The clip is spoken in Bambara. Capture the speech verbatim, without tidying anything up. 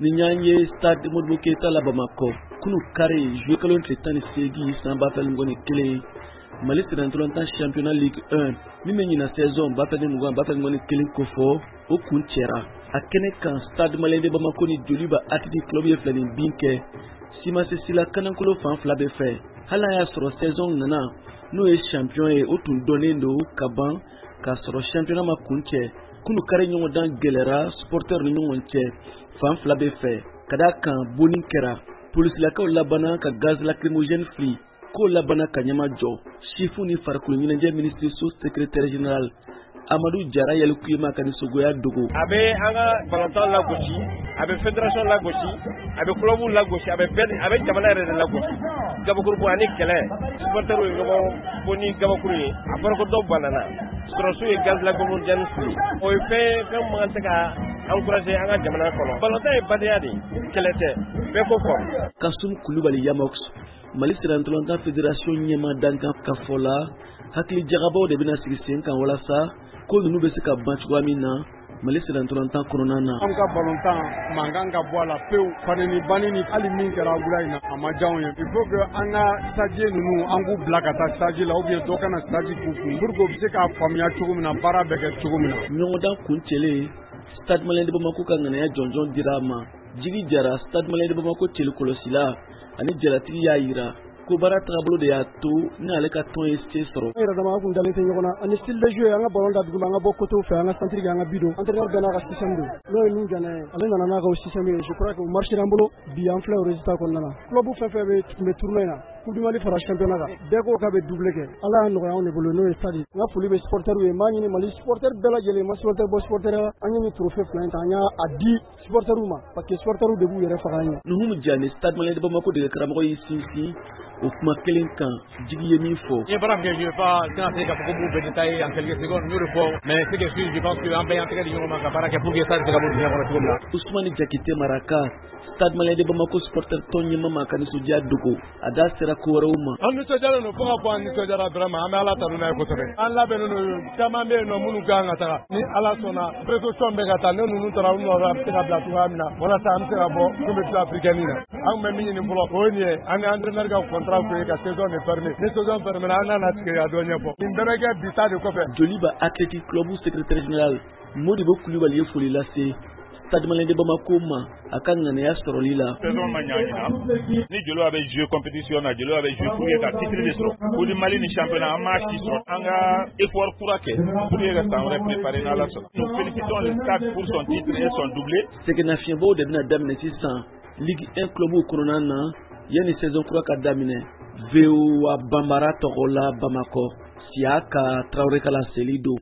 Ninyanye stade Modibo Keita la Bamako kunu kare joué kalon tretani segi san bafel ngoni kele Mali Sénégal championnat Ligue un mimi na saison bafel ngoni bafel ngoni kele kofo o kunchera akene kan stade Malien de Bamako ni Joliba Athletic Club ye flani binke sima se sila kanankolo fan fla be fe hala ya soro saison nana no e champion e o tun donné ndo kaban ka soro championnat ma kunche kunu kare nyongo dan gelera supporter ni nyongo nche fan fla be fe kada kan bonin kera police la ka labana ka gaz lacrymogène free ko labana ka nyama jo chifu ni farkulu ni nje ministre sous secrétaire général Amadou Diarra yel kuyima kan sogoya dogo abe anga balantan la gochi abe fédération la gochi abe club la gochi abe ben abe jamana re la gochi gabakuru ko ani kele supporter o ngabo boni gabakuru yi apar ko do banana sorosu e gaz lacrymogène free o fe fe mo antaka encourager anga jamana ko balantan e badiadi kelete be ko ko Kasum Kulubali Yamox Mali Sénégal fédération nyema danka kafola hakli jagabo de bina sirisen kan wala sa ko nu be se ka banchwa mina Mali Sénégal corona na am ka balontan manganga boala peu faneni banini ali min kara gulaina amajaw il faut que anga stade nunu angu blakata stade la obie do kana stade kuku burgo be se ka famia chugumina para bege chugumina nyoda kunchele stade Malien de Bamako kan na ya jonjon dirama jigi jara stade Malien de Bamako chele kolosila ani jalati ya ira ko bara tablo de yato na ale ka ton este soro era dama kun dalete nyona ani style de jeu anga ballon da duguma anga bokko to fe anga centre anga bido entraîneur bena ka système do no ni gane ale nana na ka système je crois que marché rambolo bi en fleur résultat kon nana club fe fe be tourner na coupe du Mali fara championnat ga deko ka be doublé ke ala no ya on e bolo no stade nga fuli be supporter we mani ni Mali supporter bela jele ma supporter bo supporter anya ni trophée plein anya adi supporter ma parce que supporter de bu yere fa anya no hum jani stade Malien de Bamako de karamo yi sisi au kuma kelen kan jigi yemi fo et voilà que je vais pas tenter de beaucoup de détails en quelques secondes nous le faut mais c'est que je pense que en payant très bien ma para que pour que ça se gagne bien pour tout là Ousmane Jakite Maraka stade Malien de Bamako supporter tonye mama kan suja dugo ada sera ko waruma an to jara no ko ko an to jara drama am ala tanu na ko tobe an la be no tama be no munu ganga ta ni ala sona preso sombe gata no nunu tara no ra ta bla tu amna wala ta am tera bo ko be africanina an me mi ni bolo o ni an entraîneur ga contrat ko ka saison est fermée ni saison fermée na na tike ya donya bo indere ga bita de ko fe Joliba Athletic Club secrétaire général Modibo Kulubali ye foli lase stade Malien de Bamako ma akan ngane ya sorolila saison manyanya ni Jolo avait joué compétition na Jolo avait joué pour le titre de so pour le Mali ni championnat en match qui sont anga effort kurake pour les restants préparer na la so nous félicitons le stade pour son titre et son doublé c'est que na fiembo de bina damne six cents Ligue un club au corona na yani saison kuraka damine veo wa Bambara Togola Bamako siaka Traoré kala Selido